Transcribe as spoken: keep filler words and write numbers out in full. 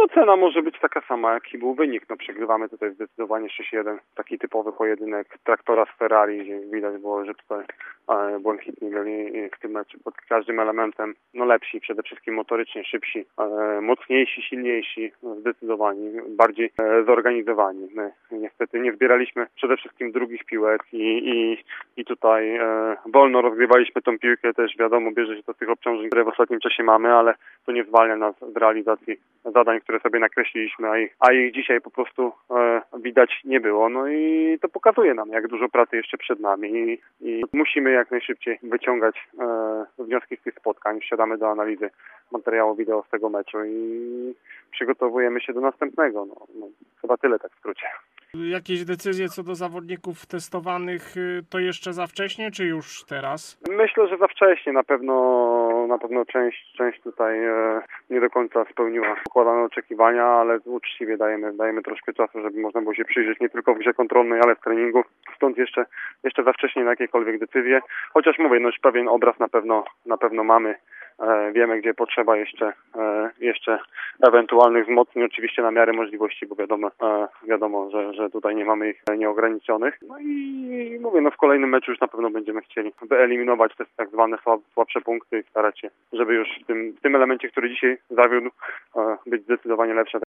ocena może być taka sama, jaki był wynik. No, przegrywamy tutaj zdecydowanie sześć jeden. Taki typowy pojedynek traktora z Ferrari, gdzie widać było, że tutaj e, błękitni byli w tym meczu pod każdym elementem no lepsi, przede wszystkim motorycznie szybsi, e, mocniejsi, silniejsi, no, zdecydowani, bardziej e, zorganizowani. My niestety nie zbieraliśmy przede wszystkim drugich piłek i, i, i tutaj e, wolno rozgrywaliśmy tą piłkę. Też wiadomo, bierze się to z tych obciążeń, które w ostatnim czasie mamy, ale to nie zwalnia nas z realizacji zadań, które sobie nakreśliliśmy, a ich, a ich dzisiaj po prostu e, widać nie było. No i to pokazuje nam, jak dużo pracy jeszcze przed nami i, i musimy jak najszybciej wyciągać e, wnioski z tych spotkań. Wsiadamy do analizy materiału wideo z tego meczu i przygotowujemy się do następnego. No, no, chyba tyle tak w skrócie. Jakieś decyzje co do zawodników testowanych to jeszcze za wcześnie, czy już teraz? Myślę, że za wcześnie. Na pewno na pewno część, część tutaj e, nie do końca spełniła pokładane oczekiwania, ale uczciwie dajemy, dajemy troszkę czasu, żeby można było się przyjrzeć nie tylko w grze kontrolnej, ale w treningu. Stąd jeszcze, jeszcze za wcześnie na jakiekolwiek decyzje. Chociaż mówię, no już pewien obraz na pewno, na pewno mamy. E, wiemy, gdzie potrzeba jeszcze, e, jeszcze ewentualnych wzmocnień, oczywiście na miarę możliwości, bo wiadomo, e, wiadomo że, że tutaj nie mamy ich nieograniczonych. No i mówię, no w kolejnym meczu już na pewno będziemy chcieli wyeliminować te tak zwane słab, słabsze punkty i starać się, żeby już w tym, w tym elemencie, który dzisiaj zawiódł, e, być zdecydowanie lepsze.